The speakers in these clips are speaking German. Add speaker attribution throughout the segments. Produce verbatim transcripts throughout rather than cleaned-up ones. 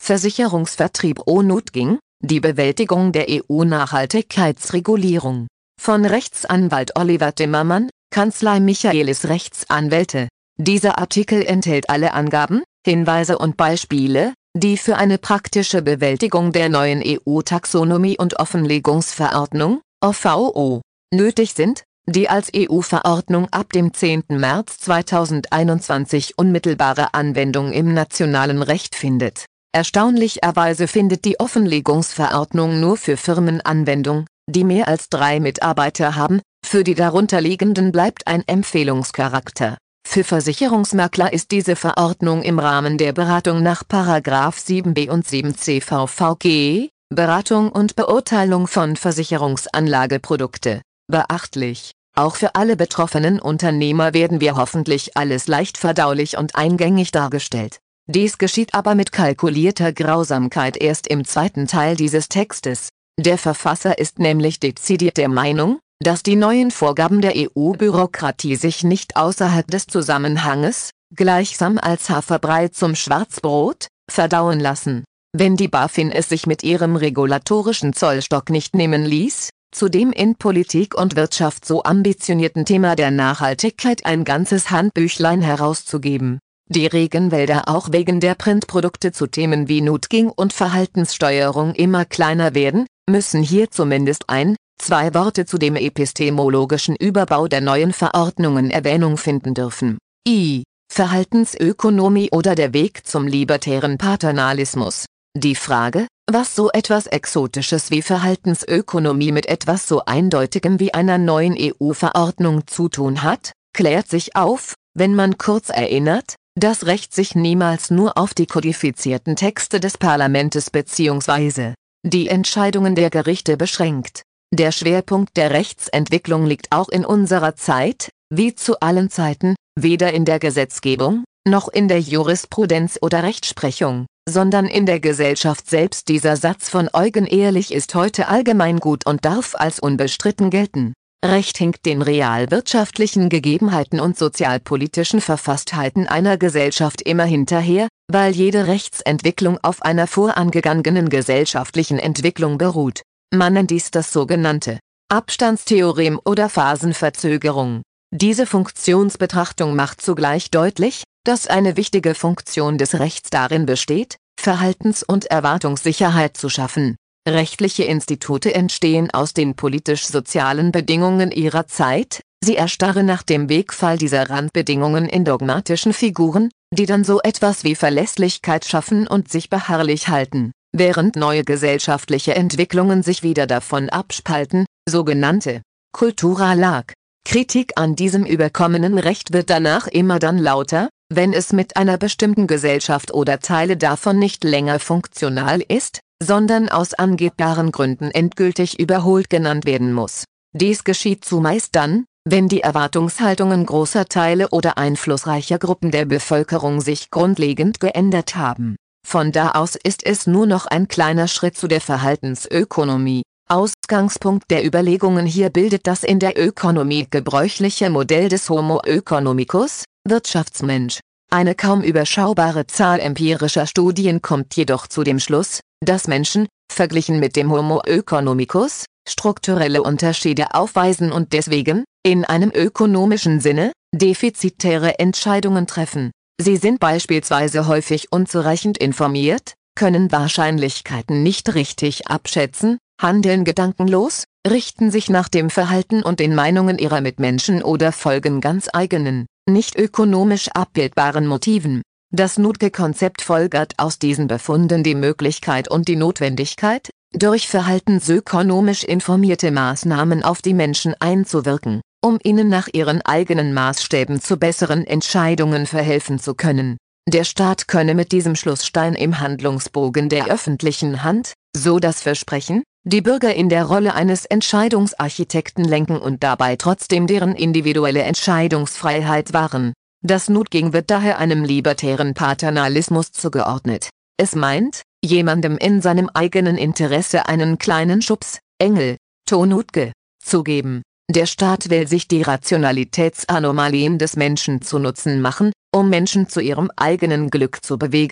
Speaker 1: Versicherungsvertrieb Onutging, die Bewältigung der E U-Nachhaltigkeitsregulierung. Von Rechtsanwalt Oliver Timmermann, Kanzlei Michaelis Rechtsanwälte. Dieser Artikel enthält alle Angaben, Hinweise und Beispiele, die für eine praktische Bewältigung der neuen E U-Taxonomie- und Offenlegungsverordnung, O V O, nötig sind, die als E U-Verordnung ab dem zehnten März zweitausendeinundzwanzig unmittelbare Anwendung im nationalen Recht findet. Erstaunlicherweise findet die Offenlegungsverordnung nur für Firmen Anwendung, die mehr als drei Mitarbeiter haben, für die darunterliegenden bleibt ein Empfehlungscharakter. Für Versicherungsmakler ist diese Verordnung im Rahmen der Beratung nach Paragraph sieben b und sieben c V V G, Beratung und Beurteilung von Versicherungsanlageprodukte, beachtlich. Auch für alle betroffenen Unternehmer werden wir hoffentlich alles leicht verdaulich und eingängig dargestellt. Dies geschieht aber mit kalkulierter Grausamkeit erst im zweiten Teil dieses Textes. Der Verfasser ist nämlich dezidiert der Meinung, dass die neuen Vorgaben der E U-Bürokratie sich nicht außerhalb des Zusammenhanges, gleichsam als Haferbrei zum Schwarzbrot, verdauen lassen. Wenn die BaFin es sich mit ihrem regulatorischen Zollstock nicht nehmen ließ, zu dem in Politik und Wirtschaft so ambitionierten Thema der Nachhaltigkeit ein ganzes Handbüchlein herauszugeben, die Regenwälder auch wegen der Printprodukte zu Themen wie Nutging und Verhaltenssteuerung immer kleiner werden, müssen hier zumindest ein, zwei Worte zu dem epistemologischen Überbau der neuen Verordnungen Erwähnung finden dürfen. I. Verhaltensökonomie oder der Weg zum libertären Paternalismus. Die Frage, was so etwas Exotisches wie Verhaltensökonomie mit etwas so Eindeutigem wie einer neuen E U-Verordnung zu tun hat, klärt sich auf, wenn man kurz erinnert, dass Recht sich niemals nur auf die kodifizierten Texte des Parlamentes bzw. die Entscheidungen der Gerichte beschränkt. Der Schwerpunkt der Rechtsentwicklung liegt auch in unserer Zeit, wie zu allen Zeiten, weder in der Gesetzgebung, noch in der Jurisprudenz oder Rechtsprechung, sondern in der Gesellschaft selbst. Dieser Satz von Eugen Ehrlich ist heute allgemeingut und darf als unbestritten gelten. Recht hinkt den realwirtschaftlichen Gegebenheiten und sozialpolitischen Verfasstheiten einer Gesellschaft immer hinterher, weil jede Rechtsentwicklung auf einer vorangegangenen gesellschaftlichen Entwicklung beruht. Man nennt dies das sogenannte Abstandstheorem oder Phasenverzögerung. Diese Funktionsbetrachtung macht zugleich deutlich, dass eine wichtige Funktion des Rechts darin besteht, Verhaltens- und Erwartungssicherheit zu schaffen. Rechtliche Institute entstehen aus den politisch-sozialen Bedingungen ihrer Zeit, sie erstarren nach dem Wegfall dieser Randbedingungen in dogmatischen Figuren, die dann so etwas wie Verlässlichkeit schaffen und sich beharrlich halten, während neue gesellschaftliche Entwicklungen sich wieder davon abspalten, sogenannte Kulturallag. Kritik an diesem überkommenen Recht wird danach immer dann lauter, wenn es mit einer bestimmten Gesellschaft oder Teile davon nicht länger funktional ist, sondern aus angebbaren Gründen endgültig überholt genannt werden muss. Dies geschieht zumeist dann, wenn die Erwartungshaltungen großer Teile oder einflussreicher Gruppen der Bevölkerung sich grundlegend geändert haben. Von da aus ist es nur noch ein kleiner Schritt zu der Verhaltensökonomie. Ausgangspunkt der Überlegungen hier bildet das in der Ökonomie gebräuchliche Modell des Homo economicus, Wirtschaftsmensch. Eine kaum überschaubare Zahl empirischer Studien kommt jedoch zu dem Schluss, dass Menschen, verglichen mit dem Homo economicus, strukturelle Unterschiede aufweisen und deswegen, in einem ökonomischen Sinne, defizitäre Entscheidungen treffen. Sie sind beispielsweise häufig unzureichend informiert, können Wahrscheinlichkeiten nicht richtig abschätzen, handeln gedankenlos, richten sich nach dem Verhalten und den Meinungen ihrer Mitmenschen oder folgen ganz eigenen, nicht ökonomisch abbildbaren Motiven. Das Nutge-Konzept folgert aus diesen Befunden die Möglichkeit und die Notwendigkeit, durch verhaltensökonomisch informierte Maßnahmen auf die Menschen einzuwirken, um ihnen nach ihren eigenen Maßstäben zu besseren Entscheidungen verhelfen zu können. Der Staat könne mit diesem Schlussstein im Handlungsbogen der öffentlichen Hand, so das Versprechen, die Bürger in der Rolle eines Entscheidungsarchitekten lenken und dabei trotzdem deren individuelle Entscheidungsfreiheit wahren. Das Nutging wird daher einem libertären Paternalismus zugeordnet. Es meint, jemandem in seinem eigenen Interesse einen kleinen Schubs, Engel, Tonutge, zu geben. Der Staat will sich die Rationalitätsanomalien des Menschen zu Nutzen machen, um Menschen zu ihrem eigenen Glück zu bewegen.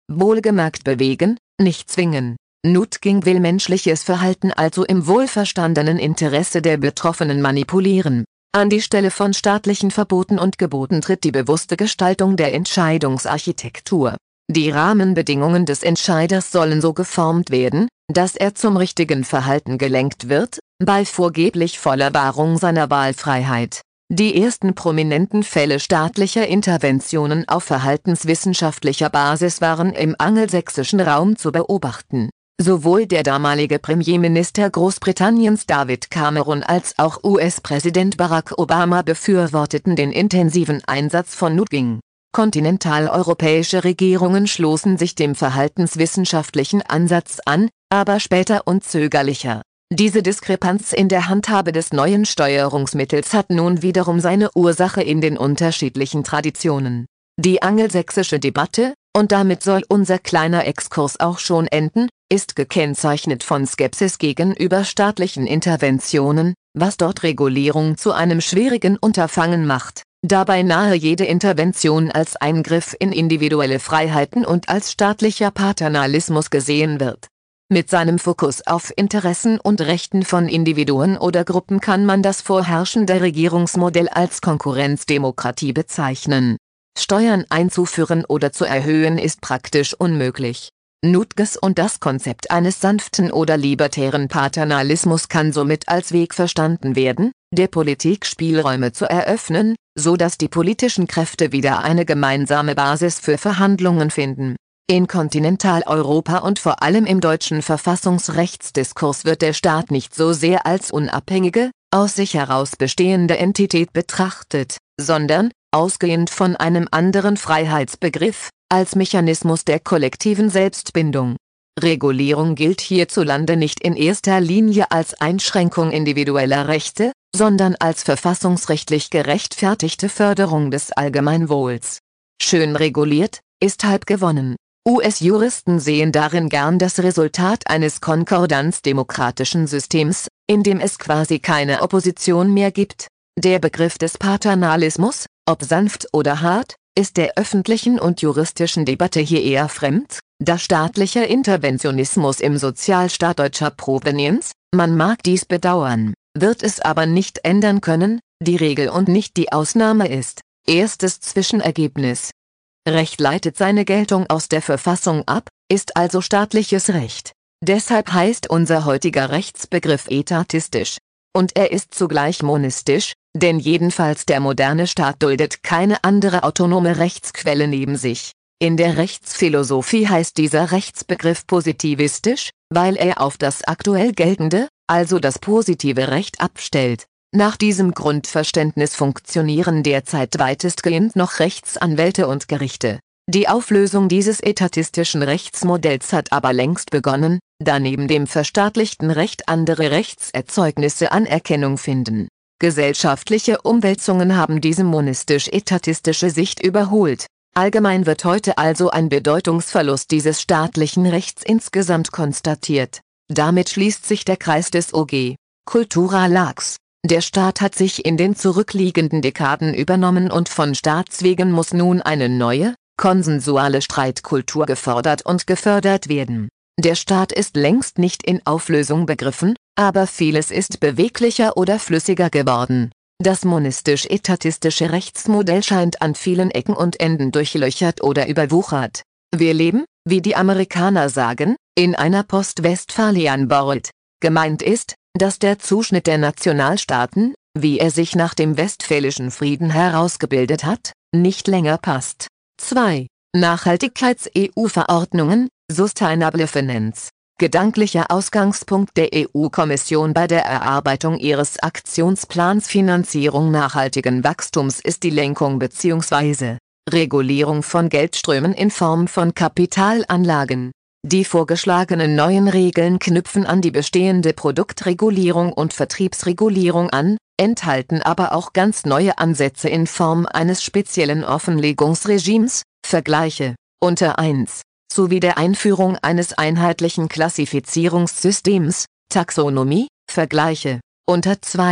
Speaker 1: Wohlgemerkt bewegen, nicht zwingen. Nutking will menschliches Verhalten also im wohlverstandenen Interesse der Betroffenen manipulieren. An die Stelle von staatlichen Verboten und Geboten tritt die bewusste Gestaltung der Entscheidungsarchitektur. Die Rahmenbedingungen des Entscheiders sollen so geformt werden, dass er zum richtigen Verhalten gelenkt wird, bei vorgeblich voller Wahrung seiner Wahlfreiheit. Die ersten prominenten Fälle staatlicher Interventionen auf verhaltenswissenschaftlicher Basis waren im angelsächsischen Raum zu beobachten. Sowohl der damalige Premierminister Großbritanniens David Cameron als auch U S-Präsident Barack Obama befürworteten den intensiven Einsatz von Nutking. Kontinentaleuropäische Regierungen schlossen sich dem verhaltenswissenschaftlichen Ansatz an, aber später und zögerlicher. Diese Diskrepanz in der Handhabe des neuen Steuerungsmittels hat nun wiederum seine Ursache in den unterschiedlichen Traditionen. Die angelsächsische Debatte, und damit soll unser kleiner Exkurs auch schon enden, ist gekennzeichnet von Skepsis gegenüber staatlichen Interventionen, was dort Regulierung zu einem schwierigen Unterfangen macht, da beinahe jede Intervention als Eingriff in individuelle Freiheiten und als staatlicher Paternalismus gesehen wird. Mit seinem Fokus auf Interessen und Rechten von Individuen oder Gruppen kann man das vorherrschende Regierungsmodell als Konkurrenzdemokratie bezeichnen. Steuern einzuführen oder zu erhöhen ist praktisch unmöglich. Nutges und das Konzept eines sanften oder libertären Paternalismus kann somit als Weg verstanden werden, der Politik Spielräume zu eröffnen, so dass die politischen Kräfte wieder eine gemeinsame Basis für Verhandlungen finden. In Kontinentaleuropa und vor allem im deutschen Verfassungsrechtsdiskurs wird der Staat nicht so sehr als unabhängige, aus sich heraus bestehende Entität betrachtet, sondern, ausgehend von einem anderen Freiheitsbegriff, als Mechanismus der kollektiven Selbstbindung. Regulierung gilt hierzulande nicht in erster Linie als Einschränkung individueller Rechte, sondern als verfassungsrechtlich gerechtfertigte Förderung des Allgemeinwohls. Schön reguliert, ist halb gewonnen. U S-Juristen sehen darin gern das Resultat eines konkordanzdemokratischen Systems, in dem es quasi keine Opposition mehr gibt. Der Begriff des Paternalismus, ob sanft oder hart, ist der öffentlichen und juristischen Debatte hier eher fremd, da staatlicher Interventionismus im Sozialstaat deutscher Provenienz, man mag dies bedauern, wird es aber nicht ändern können, die Regel und nicht die Ausnahme ist. Erstes Zwischenergebnis. Recht leitet seine Geltung aus der Verfassung ab, ist also staatliches Recht. Deshalb heißt unser heutiger Rechtsbegriff etatistisch. Und er ist zugleich monistisch, denn jedenfalls der moderne Staat duldet keine andere autonome Rechtsquelle neben sich. In der Rechtsphilosophie heißt dieser Rechtsbegriff positivistisch, weil er auf das aktuell geltende, also das positive Recht abstellt. Nach diesem Grundverständnis funktionieren derzeit weitestgehend noch Rechtsanwälte und Gerichte. Die Auflösung dieses etatistischen Rechtsmodells hat aber längst begonnen, da neben dem verstaatlichten Recht andere Rechtserzeugnisse Anerkennung finden. Gesellschaftliche Umwälzungen haben diese monistisch-etatistische Sicht überholt. Allgemein wird heute also ein Bedeutungsverlust dieses staatlichen Rechts insgesamt konstatiert. Damit schließt sich der Kreis des O G. Cultura Lex. Der Staat hat sich in den zurückliegenden Dekaden übernommen und von Staatswegen muss nun eine neue, konsensuale Streitkultur gefordert und gefördert werden. Der Staat ist längst nicht in Auflösung begriffen, aber vieles ist beweglicher oder flüssiger geworden. Das monistisch-etatistische Rechtsmodell scheint an vielen Ecken und Enden durchlöchert oder überwuchert. Wir leben, wie die Amerikaner sagen, in einer Post-Westphalian World. Gemeint ist, dass der Zuschnitt der Nationalstaaten, wie er sich nach dem Westfälischen Frieden herausgebildet hat, nicht länger passt. zwei. Nachhaltigkeits-E U-Verordnungen, Sustainable Finance. Gedanklicher Ausgangspunkt der E U-Kommission bei der Erarbeitung ihres Aktionsplans Finanzierung nachhaltigen Wachstums ist die Lenkung bzw. Regulierung von Geldströmen in Form von Kapitalanlagen. Die vorgeschlagenen neuen Regeln knüpfen an die bestehende Produktregulierung und Vertriebsregulierung an, enthalten aber auch ganz neue Ansätze in Form eines speziellen Offenlegungsregimes, Vergleiche, unter eins, sowie der Einführung eines einheitlichen Klassifizierungssystems, Taxonomie, Vergleiche, unter zwei.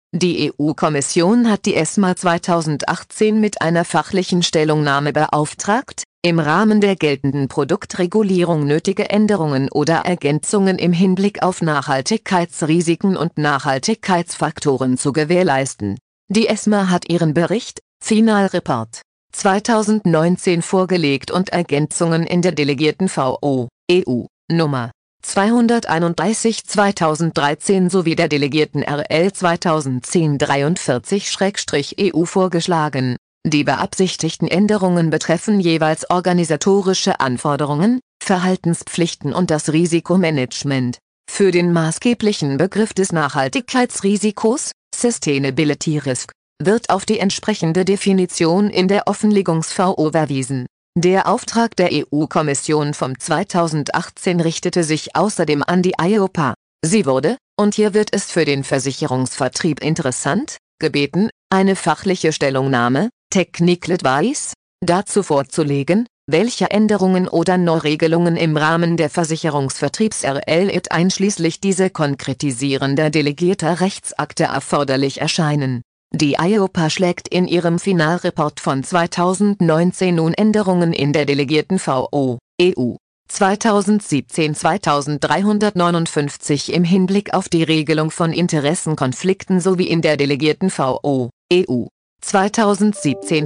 Speaker 1: Die E U-Kommission hat die ESMA zweitausendachtzehn mit einer fachlichen Stellungnahme beauftragt, im Rahmen der geltenden Produktregulierung nötige Änderungen oder Ergänzungen im Hinblick auf Nachhaltigkeitsrisiken und Nachhaltigkeitsfaktoren zu gewährleisten. Die ESMA hat ihren Bericht, Final Report, zweitausendneunzehn vorgelegt und Ergänzungen in der delegierten V O, E U, Nummer zweihunderteinunddreißig zweitausenddreizehn sowie der delegierten R L zweitausendzehn dreiundvierzig E U vorgeschlagen. Die beabsichtigten Änderungen betreffen jeweils organisatorische Anforderungen, Verhaltenspflichten und das Risikomanagement. Für den maßgeblichen Begriff des Nachhaltigkeitsrisikos, Sustainability Risk, wird auf die entsprechende Definition in der Offenlegungs-V O verwiesen. Der Auftrag der E U-Kommission vom zweitausendachtzehn richtete sich außerdem an die I O P A. Sie wurde, und hier wird es für den Versicherungsvertrieb interessant, gebeten, eine fachliche Stellungnahme, Technical Advice, dazu vorzulegen, welche Änderungen oder Neuregelungen im Rahmen der Versicherungsvertriebs-R L I T einschließlich diese konkretisierender delegierter Rechtsakte erforderlich erscheinen. Die I O P A schlägt in ihrem Finalreport von zweitausendneunzehn nun Änderungen in der delegierten V O, E U, zweitausendsiebzehn zweitausenddreihundertneunundfünfzig im Hinblick auf die Regelung von Interessenkonflikten sowie in der delegierten V O, E U, zweitausendsiebzehn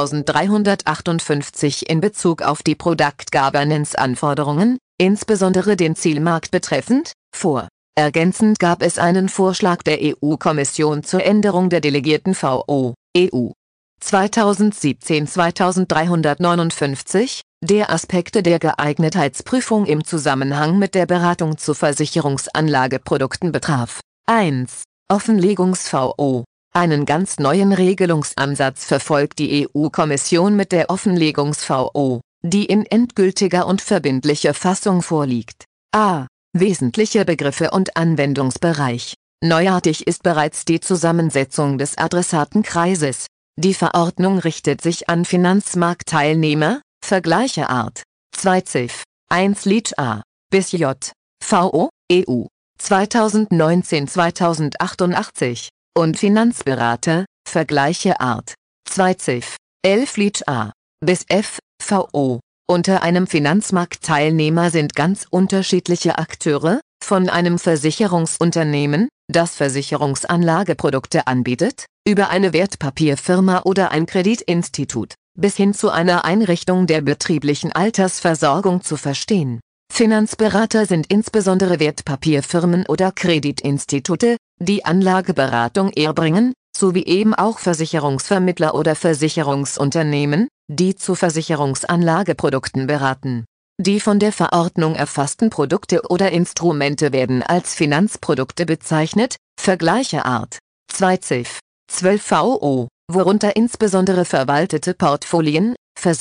Speaker 1: zweitausenddreihundertachtundfünfzig in Bezug auf die Product Governance Anforderungen, insbesondere den Zielmarkt betreffend, vor. Ergänzend gab es einen Vorschlag der E U-Kommission zur Änderung der delegierten V O, E U, zweitausendsiebzehn zweitausenddreihundertneunundfünfzig, der Aspekte der Geeignetheitsprüfung im Zusammenhang mit der Beratung zu Versicherungsanlageprodukten betraf. eins. Offenlegungs-V O. Einen ganz neuen Regelungsansatz verfolgt die E U-Kommission mit der Offenlegungs-V O, die in endgültiger und verbindlicher Fassung vorliegt. A. Wesentliche Begriffe und Anwendungsbereich. Neuartig ist bereits die Zusammensetzung des Adressatenkreises. Die Verordnung richtet sich an Finanzmarktteilnehmer, Vergleiche Art. zwei C I F, eins Leach A, bis J, V O, E U, zweitausendneunzehn zweitausendachtundachtzig, und Finanzberater, Vergleiche Art. zwei C I F, elf Leach A, bis F, V O. Unter einem Finanzmarktteilnehmer sind ganz unterschiedliche Akteure, von einem Versicherungsunternehmen, das Versicherungsanlageprodukte anbietet, über eine Wertpapierfirma oder ein Kreditinstitut, bis hin zu einer Einrichtung der betrieblichen Altersversorgung zu verstehen. Finanzberater sind insbesondere Wertpapierfirmen oder Kreditinstitute, die Anlageberatung erbringen, sowie eben auch Versicherungsvermittler oder Versicherungsunternehmen, die zu Versicherungsanlageprodukten beraten. Die von der Verordnung erfassten Produkte oder Instrumente werden als Finanzprodukte bezeichnet, Vergleiche Art. zwei C I F, zwölf V O, worunter insbesondere verwaltete Portfolien,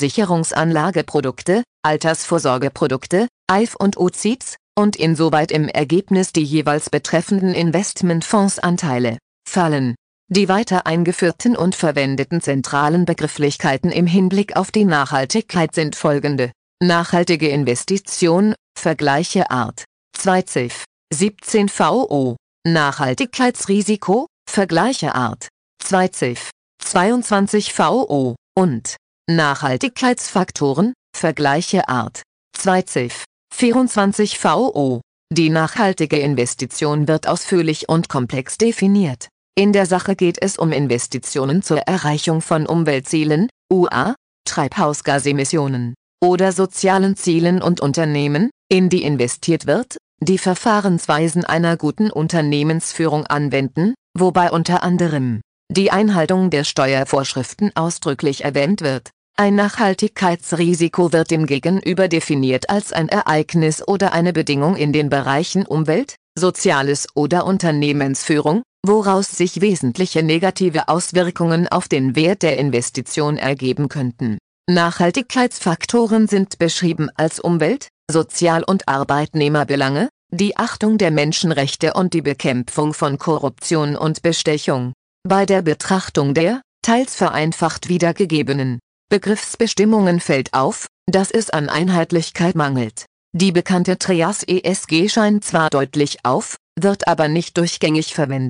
Speaker 1: Versicherungsanlageprodukte, Altersvorsorgeprodukte, I F und O C I Ts, und insoweit im Ergebnis die jeweils betreffenden Investmentfondsanteile, fallen. Die weiter eingeführten und verwendeten zentralen Begrifflichkeiten im Hinblick auf die Nachhaltigkeit sind folgende: Nachhaltige Investition, Vergleiche Art. zwei C I F, siebzehn V O, Nachhaltigkeitsrisiko, Vergleiche Art. zwei C I F, zweiundzwanzig V O, und Nachhaltigkeitsfaktoren, Vergleiche Art. zwei C I F, vierundzwanzig V O. Die nachhaltige Investition wird ausführlich und komplex definiert. In der Sache geht es um Investitionen zur Erreichung von Umweltzielen, U A, Treibhausgasemissionen, oder sozialen Zielen und Unternehmen, in die investiert wird, die Verfahrensweisen einer guten Unternehmensführung anwenden, wobei unter anderem die Einhaltung der Steuervorschriften ausdrücklich erwähnt wird. Ein Nachhaltigkeitsrisiko wird dem Gegenüber definiert als ein Ereignis oder eine Bedingung in den Bereichen Umwelt, Soziales oder Unternehmensführung, woraus sich wesentliche negative Auswirkungen auf den Wert der Investition ergeben könnten. Nachhaltigkeitsfaktoren sind beschrieben als Umwelt-, Sozial- und Arbeitnehmerbelange, die Achtung der Menschenrechte und die Bekämpfung von Korruption und Bestechung. Bei der Betrachtung der, teils vereinfacht wiedergegebenen, Begriffsbestimmungen fällt auf, dass es an Einheitlichkeit mangelt. Die bekannte Trias E S G scheint zwar deutlich auf, wird aber nicht durchgängig verwendet.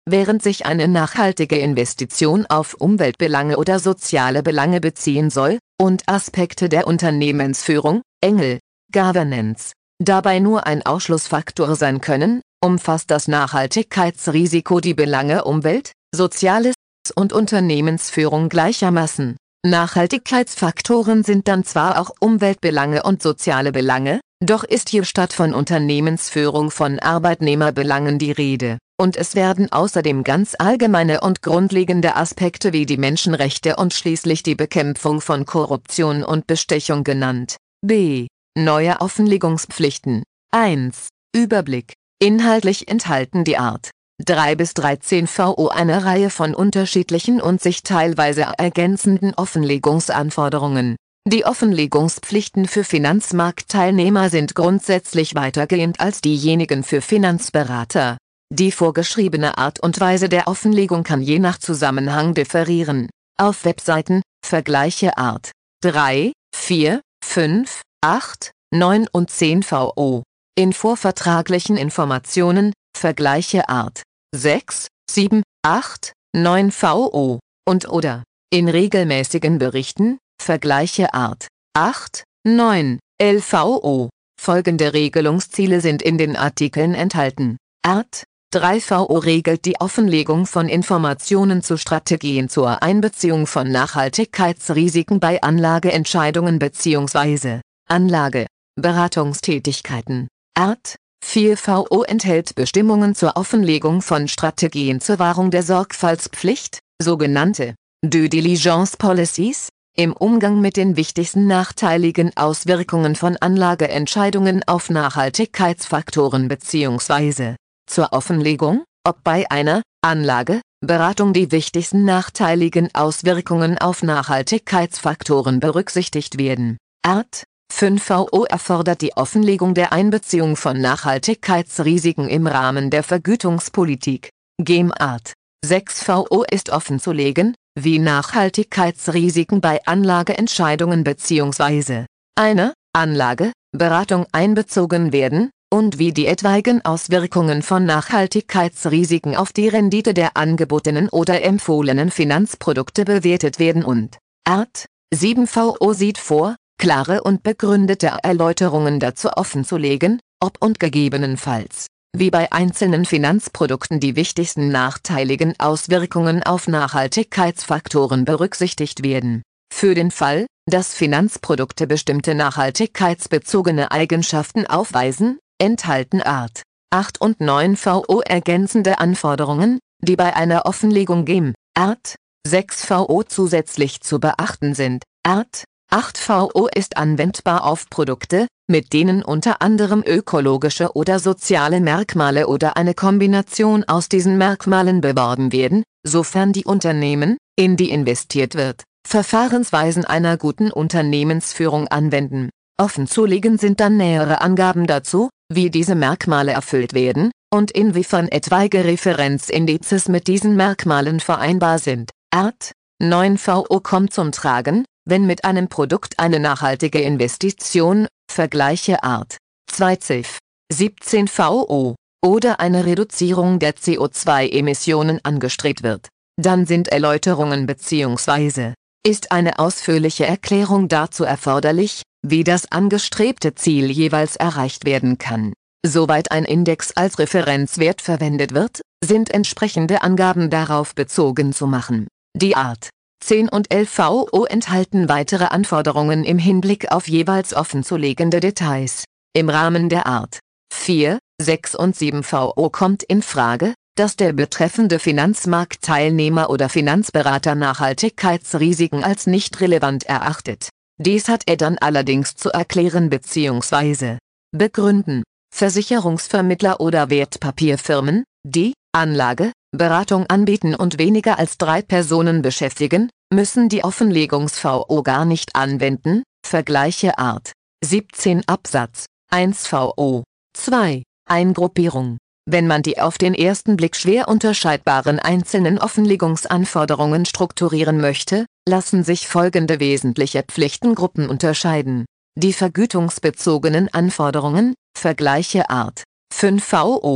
Speaker 1: Während sich eine nachhaltige Investition auf Umweltbelange oder soziale Belange beziehen soll, und Aspekte der Unternehmensführung, Engel, Governance, dabei nur ein Ausschlussfaktor sein können, umfasst das Nachhaltigkeitsrisiko die Belange Umwelt, Soziales und Unternehmensführung gleichermaßen. Nachhaltigkeitsfaktoren sind dann zwar auch Umweltbelange und soziale Belange, doch ist hier statt von Unternehmensführung von Arbeitnehmerbelangen die Rede, und es werden außerdem ganz allgemeine und grundlegende Aspekte wie die Menschenrechte und schließlich die Bekämpfung von Korruption und Bestechung genannt. B. Neue Offenlegungspflichten. eins. Überblick. Inhaltlich enthalten die Art drei bis dreizehn V O eine Reihe von unterschiedlichen und sich teilweise ergänzenden Offenlegungsanforderungen. Die Offenlegungspflichten für Finanzmarktteilnehmer sind grundsätzlich weitergehend als diejenigen für Finanzberater. Die vorgeschriebene Art und Weise der Offenlegung kann je nach Zusammenhang differieren. Auf Webseiten, Vergleiche Art drei, vier, fünf, acht, neun und zehn V O. In vorvertraglichen Informationen, Vergleiche Art sechs, sieben, acht, neun V O, und oder in regelmäßigen Berichten, Vergleiche Art acht, neun, elf V O. Folgende Regelungsziele sind in den Artikeln enthalten. Art drei V O regelt die Offenlegung von Informationen zu Strategien zur Einbeziehung von Nachhaltigkeitsrisiken bei Anlageentscheidungen bzw. Anlage, Beratungstätigkeiten. Art vier V O enthält Bestimmungen zur Offenlegung von Strategien zur Wahrung der Sorgfaltspflicht, sogenannte Due Diligence Policies, im Umgang mit den wichtigsten nachteiligen Auswirkungen von Anlageentscheidungen auf Nachhaltigkeitsfaktoren bzw. zur Offenlegung, ob bei einer Anlageberatung die wichtigsten nachteiligen Auswirkungen auf Nachhaltigkeitsfaktoren berücksichtigt werden. Art fünf V O erfordert die Offenlegung der Einbeziehung von Nachhaltigkeitsrisiken im Rahmen der Vergütungspolitik. Gem Art sechs V O ist offenzulegen, wie Nachhaltigkeitsrisiken bei Anlageentscheidungen bzw. einer Anlageberatung einbezogen werden, und wie die etwaigen Auswirkungen von Nachhaltigkeitsrisiken auf die Rendite der angebotenen oder empfohlenen Finanzprodukte bewertet werden und Art sieben V O sieht vor, klare und begründete Erläuterungen dazu offenzulegen, ob und gegebenenfalls, wie bei einzelnen Finanzprodukten die wichtigsten nachteiligen Auswirkungen auf Nachhaltigkeitsfaktoren berücksichtigt werden. Für den Fall, dass Finanzprodukte bestimmte nachhaltigkeitsbezogene Eigenschaften aufweisen, enthalten Art acht und neun V O ergänzende Anforderungen, die bei einer Offenlegung Gem Art sechs V O zusätzlich zu beachten sind. Art acht V O ist anwendbar auf Produkte, mit denen unter anderem ökologische oder soziale Merkmale oder eine Kombination aus diesen Merkmalen beworben werden, sofern die Unternehmen, in die investiert wird, Verfahrensweisen einer guten Unternehmensführung anwenden. Offenzulegen sind dann nähere Angaben dazu, wie diese Merkmale erfüllt werden, und inwiefern etwaige Referenzindizes mit diesen Merkmalen vereinbar sind. Art neun V O kommt zum Tragen, wenn mit einem Produkt eine nachhaltige Investition, Vergleiche Art zwei C I F, siebzehn V O, oder eine Reduzierung der C O zwei Emissionen angestrebt wird. Dann sind Erläuterungen bzw. ist eine ausführliche Erklärung dazu erforderlich, wie das angestrebte Ziel jeweils erreicht werden kann. Soweit ein Index als Referenzwert verwendet wird, sind entsprechende Angaben darauf bezogen zu machen. Die Art zehn und elf V O enthalten weitere Anforderungen im Hinblick auf jeweils offenzulegende Details. Im Rahmen der Art vier, sechs und sieben V O kommt in Frage, dass der betreffende Finanzmarktteilnehmer oder Finanzberater Nachhaltigkeitsrisiken als nicht relevant erachtet. Dies hat er dann allerdings zu erklären bzw. begründen. Versicherungsvermittler oder Wertpapierfirmen, die Anlageberatung anbieten und weniger als drei Personen beschäftigen, müssen die Offenlegungs-V O gar nicht anwenden, Vergleiche Art siebzehn Absatz eins V O. zwei. Eingruppierung. Wenn man die auf den ersten Blick schwer unterscheidbaren einzelnen Offenlegungsanforderungen strukturieren möchte, lassen sich folgende wesentliche Pflichtengruppen unterscheiden. Die vergütungsbezogenen Anforderungen, Vergleiche Art fünf V O.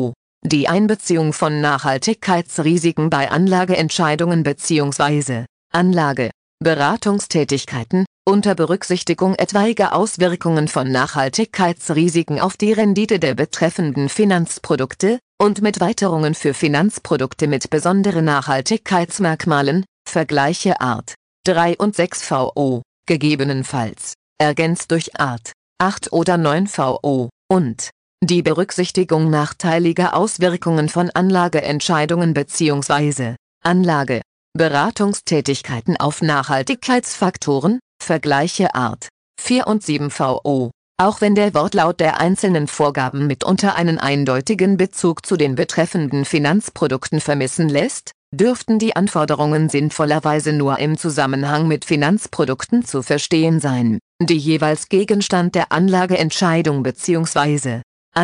Speaker 1: Die Einbeziehung von Nachhaltigkeitsrisiken bei Anlageentscheidungen bzw. Anlageberatungstätigkeiten, unter Berücksichtigung etwaiger Auswirkungen von Nachhaltigkeitsrisiken auf die Rendite der betreffenden Finanzprodukte, und mit Weiterungen für Finanzprodukte mit besonderen Nachhaltigkeitsmerkmalen, Vergleiche Art drei und sechs V O, gegebenenfalls, ergänzt durch Art acht oder neun V O, und die Berücksichtigung nachteiliger Auswirkungen von Anlageentscheidungen bzw. Anlageberatungstätigkeiten auf Nachhaltigkeitsfaktoren, Vergleiche Art vier und sieben V O. Auch wenn der Wortlaut der einzelnen Vorgaben mitunter einen eindeutigen Bezug zu den betreffenden Finanzprodukten vermissen lässt, dürften die Anforderungen sinnvollerweise nur im Zusammenhang mit Finanzprodukten zu verstehen sein, die jeweils Gegenstand der Anlageentscheidung bzw.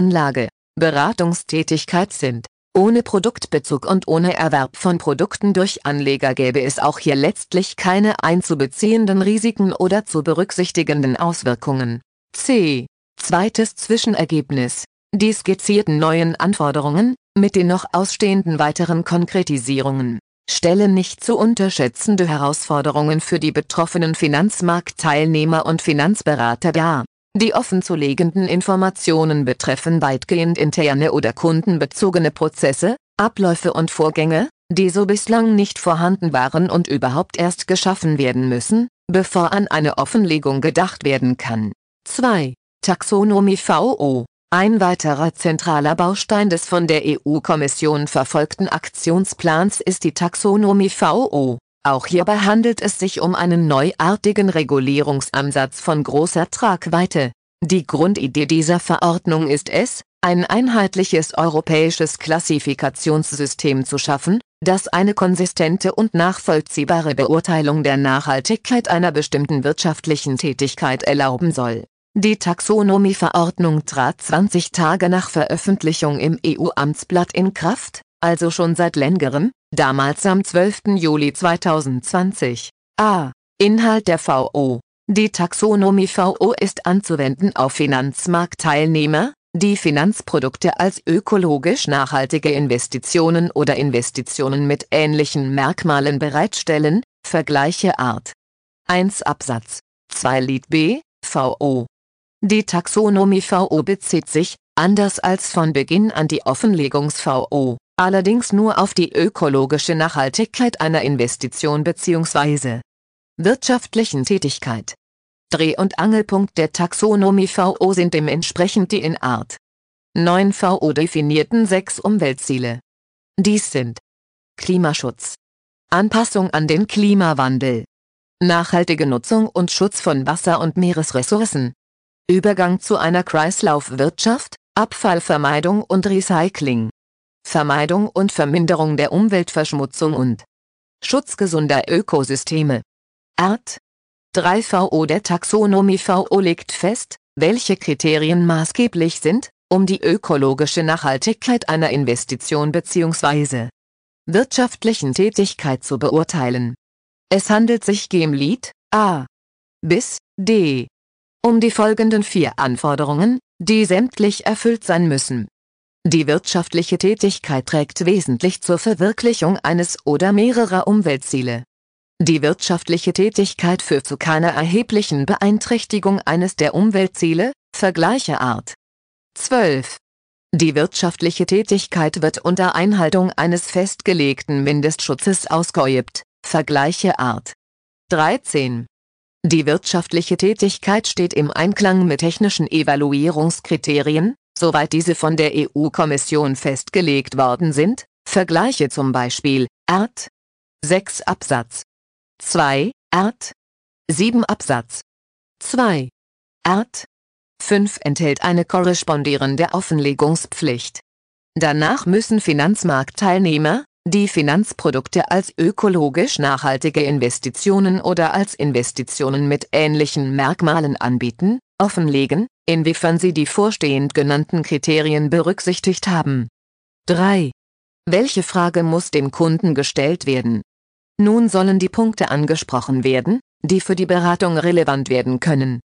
Speaker 1: Anlageberatungstätigkeit sind. Ohne Produktbezug und ohne Erwerb von Produkten durch Anleger gäbe es auch hier letztlich keine einzubeziehenden Risiken oder zu berücksichtigenden Auswirkungen. C. Zweites Zwischenergebnis. Die skizzierten neuen Anforderungen, mit den noch ausstehenden weiteren Konkretisierungen, stellen nicht zu unterschätzende Herausforderungen für die betroffenen Finanzmarktteilnehmer und Finanzberater dar. Die offenzulegenden Informationen betreffen weitgehend interne oder kundenbezogene Prozesse, Abläufe und Vorgänge, die so bislang nicht vorhanden waren und überhaupt erst geschaffen werden müssen, bevor an eine Offenlegung gedacht werden kann. zwei. Taxonomie V O. Ein weiterer zentraler Baustein des von der E U-Kommission verfolgten Aktionsplans ist die Taxonomie V O. Auch hierbei handelt es sich um einen neuartigen Regulierungsansatz von großer Tragweite. Die Grundidee dieser Verordnung ist es, ein einheitliches europäisches Klassifikationssystem zu schaffen, das eine konsistente und nachvollziehbare Beurteilung der Nachhaltigkeit einer bestimmten wirtschaftlichen Tätigkeit erlauben soll. Die Taxonomie-Verordnung trat zwanzig Tage nach Veröffentlichung im E U-Amtsblatt in Kraft, also schon seit längerem, damals am zwölften Juli zweitausendzwanzig. A. Inhalt der V O. Die Taxonomie V O ist anzuwenden auf Finanzmarktteilnehmer, die Finanzprodukte als ökologisch nachhaltige Investitionen oder Investitionen mit ähnlichen Merkmalen bereitstellen, Vergleiche Art eins Absatz zwei Lit B, V O. Die Taxonomie V O bezieht sich, anders als von Beginn an die Offenlegungs-V O, allerdings nur auf die ökologische Nachhaltigkeit einer Investition bzw. wirtschaftlichen Tätigkeit. Dreh- und Angelpunkt der Taxonomie V O sind dementsprechend die in Art neun V O definierten sechs Umweltziele. Dies sind Klimaschutz, Anpassung an den Klimawandel, nachhaltige Nutzung und Schutz von Wasser- und Meeresressourcen, Übergang zu einer Kreislaufwirtschaft, Abfallvermeidung und Recycling, Vermeidung und Verminderung der Umweltverschmutzung und Schutz gesunder Ökosysteme. Art drei V O der Taxonomie V O legt fest, welche Kriterien maßgeblich sind, um die ökologische Nachhaltigkeit einer Investition bzw. wirtschaftlichen Tätigkeit zu beurteilen. Es handelt sich Glied A bis D um die folgenden vier Anforderungen, die sämtlich erfüllt sein müssen. Die wirtschaftliche Tätigkeit trägt wesentlich zur Verwirklichung eines oder mehrerer Umweltziele. Die wirtschaftliche Tätigkeit führt zu keiner erheblichen Beeinträchtigung eines der Umweltziele, Vergleiche Art zwölf. Die wirtschaftliche Tätigkeit wird unter Einhaltung eines festgelegten Mindestschutzes ausgeübt, Vergleiche Art dreizehn. Die wirtschaftliche Tätigkeit steht im Einklang mit technischen Evaluierungskriterien, soweit diese von der E U-Kommission festgelegt worden sind, Vergleiche zum Beispiel Art sechs Absatz zwei, Art sieben Absatz zwei. Art fünf enthält eine korrespondierende Offenlegungspflicht. Danach müssen Finanzmarktteilnehmer, die Finanzprodukte als ökologisch nachhaltige Investitionen oder als Investitionen mit ähnlichen Merkmalen anbieten, offenlegen, inwiefern sie die vorstehend genannten Kriterien berücksichtigt haben. drei. Welche Frage muss dem Kunden gestellt werden? Nun sollen die Punkte angesprochen werden, die für die Beratung relevant werden können.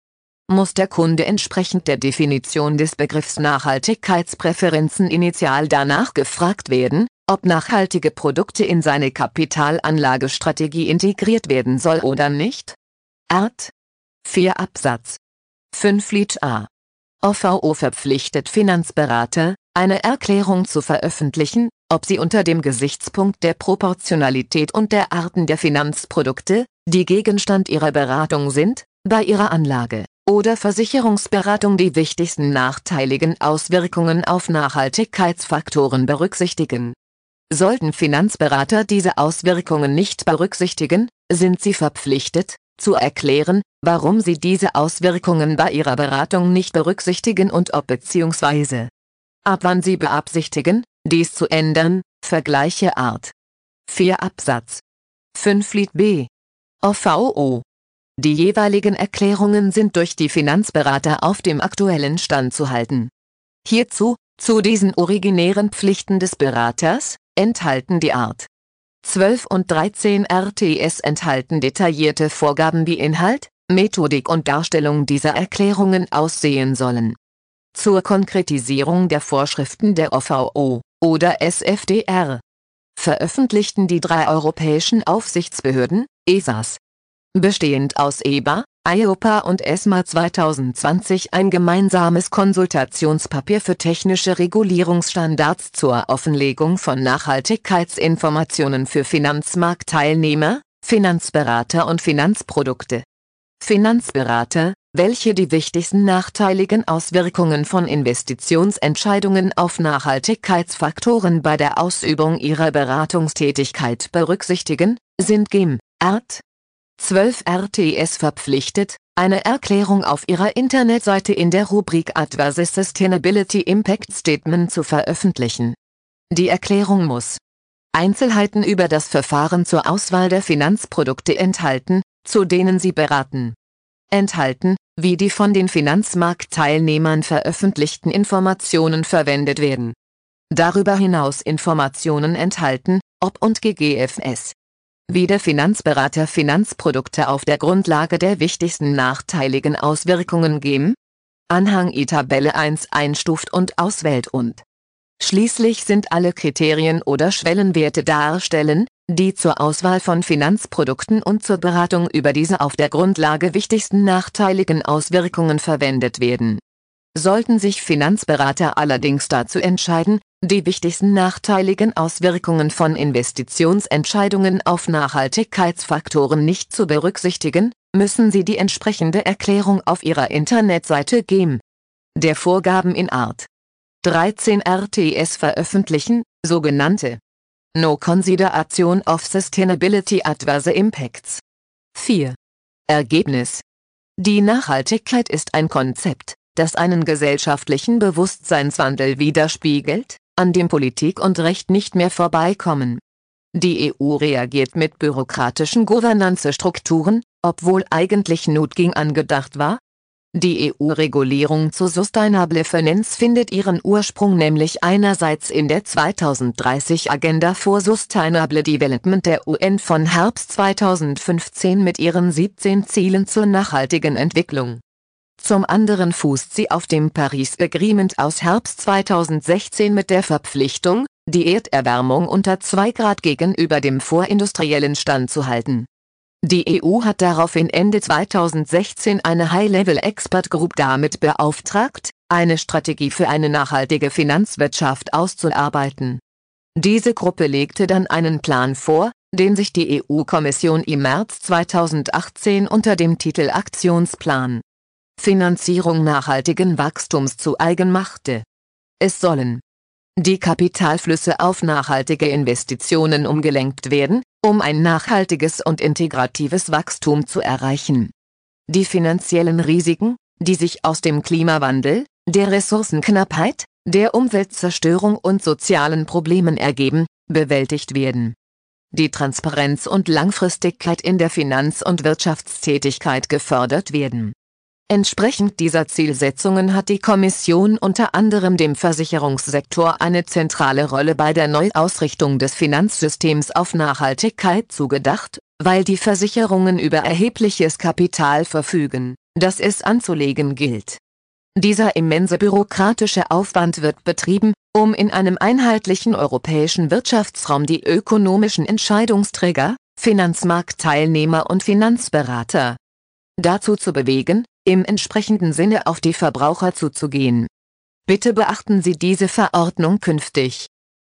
Speaker 1: muss der Kunde entsprechend der Definition des Begriffs Nachhaltigkeitspräferenzen initial danach gefragt werden, ob nachhaltige Produkte in seine Kapitalanlagestrategie integriert werden soll oder nicht. Art. vier Absatz fünf Lit a. O V O verpflichtet Finanzberater, eine Erklärung zu veröffentlichen, ob sie unter dem Gesichtspunkt der Proportionalität und der Arten der Finanzprodukte, die Gegenstand ihrer Beratung sind, bei ihrer Anlage- oder Versicherungsberatung die wichtigsten nachteiligen Auswirkungen auf Nachhaltigkeitsfaktoren berücksichtigen. Sollten Finanzberater diese Auswirkungen nicht berücksichtigen, sind sie verpflichtet, zu erklären, warum sie diese Auswirkungen bei ihrer Beratung nicht berücksichtigen und ob bzw. ab wann sie beabsichtigen, dies zu ändern, vergleiche Art. vier Absatz fünf Lit b. O V O. Die jeweiligen Erklärungen sind durch die Finanzberater auf dem aktuellen Stand zu halten. Hierzu, zu diesen originären Pflichten des Beraters, enthalten die Art. zwölf und dreizehn R T S enthalten detaillierte Vorgaben wie Inhalt, Methodik und Darstellung dieser Erklärungen aussehen sollen. Zur Konkretisierung der Vorschriften der O V O oder S F D R veröffentlichten die drei europäischen Aufsichtsbehörden, E S As, bestehend aus E B A, I O P A und ESMA zweitausendzwanzig ein gemeinsames Konsultationspapier für technische Regulierungsstandards zur Offenlegung von Nachhaltigkeitsinformationen für Finanzmarktteilnehmer, Finanzberater und Finanzprodukte. Finanzberater, welche die wichtigsten nachteiligen Auswirkungen von Investitionsentscheidungen auf Nachhaltigkeitsfaktoren bei der Ausübung ihrer Beratungstätigkeit berücksichtigen, sind gem. Art. zwölf R T S verpflichtet, eine Erklärung auf ihrer Internetseite in der Rubrik Adverse Sustainability Impact Statement zu veröffentlichen. Die Erklärung muss Einzelheiten über das Verfahren zur Auswahl der Finanzprodukte enthalten, zu denen sie beraten. Enthalten, wie die von den Finanzmarktteilnehmern veröffentlichten Informationen verwendet werden. Darüber hinaus Informationen enthalten, ob und gegebenenfalls wie der Finanzberater Finanzprodukte auf der Grundlage der wichtigsten nachteiligen Auswirkungen gem. Anhang I Tabelle eins einstuft und auswählt und schließlich sind alle Kriterien oder Schwellenwerte darstellen, die zur Auswahl von Finanzprodukten und zur Beratung über diese auf der Grundlage wichtigsten nachteiligen Auswirkungen verwendet werden. Sollten sich Finanzberater allerdings dazu entscheiden, die wichtigsten nachteiligen Auswirkungen von Investitionsentscheidungen auf Nachhaltigkeitsfaktoren nicht zu berücksichtigen, müssen sie die entsprechende Erklärung auf ihrer Internetseite gem. der Vorgaben in Art. dreizehn R T S veröffentlichen, sogenannte No Consideration of Sustainability Adverse Impacts. vier. Ergebnis. Die Nachhaltigkeit ist ein Konzept, das einen gesellschaftlichen Bewusstseinswandel widerspiegelt, an dem Politik und Recht nicht mehr vorbeikommen. Die E U reagiert mit bürokratischen Governance-Strukturen, obwohl eigentlich Notging angedacht war. Die E U-Regulierung zu Sustainable Finance findet ihren Ursprung nämlich einerseits in der zweitausenddreißig Agenda for Sustainable Development der U N von Herbst zweitausendfünfzehn mit ihren siebzehn Zielen zur nachhaltigen Entwicklung. Zum anderen fußt sie auf dem Paris Agreement aus Herbst zweitausendsechzehn mit der Verpflichtung, die Erderwärmung unter zwei Grad gegenüber dem vorindustriellen Stand zu halten. Die E U hat daraufhin Ende zweitausendsechzehn eine High-Level-Expert Group damit beauftragt, eine Strategie für eine nachhaltige Finanzwirtschaft auszuarbeiten. Diese Gruppe legte dann einen Plan vor, den sich die E U-Kommission im März zweitausendachtzehn unter dem Titel Aktionsplan Finanzierung nachhaltigen Wachstums zu eigen machte. Es sollen die Kapitalflüsse auf nachhaltige Investitionen umgelenkt werden, um ein nachhaltiges und integratives Wachstum zu erreichen. Die finanziellen Risiken, die sich aus dem Klimawandel, der Ressourcenknappheit, der Umweltzerstörung und sozialen Problemen ergeben, bewältigt werden. Die Transparenz und Langfristigkeit in der Finanz- und Wirtschaftstätigkeit gefördert werden. Entsprechend dieser Zielsetzungen hat die Kommission unter anderem dem Versicherungssektor eine zentrale Rolle bei der Neuausrichtung des Finanzsystems auf Nachhaltigkeit zugedacht, weil die Versicherungen über erhebliches Kapital verfügen das es anzulegen gilt. Dieser immense bürokratische Aufwand wird betrieben, um in einem einheitlichen europäischen Wirtschaftsraum die ökonomischen Entscheidungsträger, Finanzmarktteilnehmer und Finanzberater dazu zu bewegen, im entsprechenden Sinne auf die Verbraucher zuzugehen. Bitte beachten Sie diese Verordnung künftig.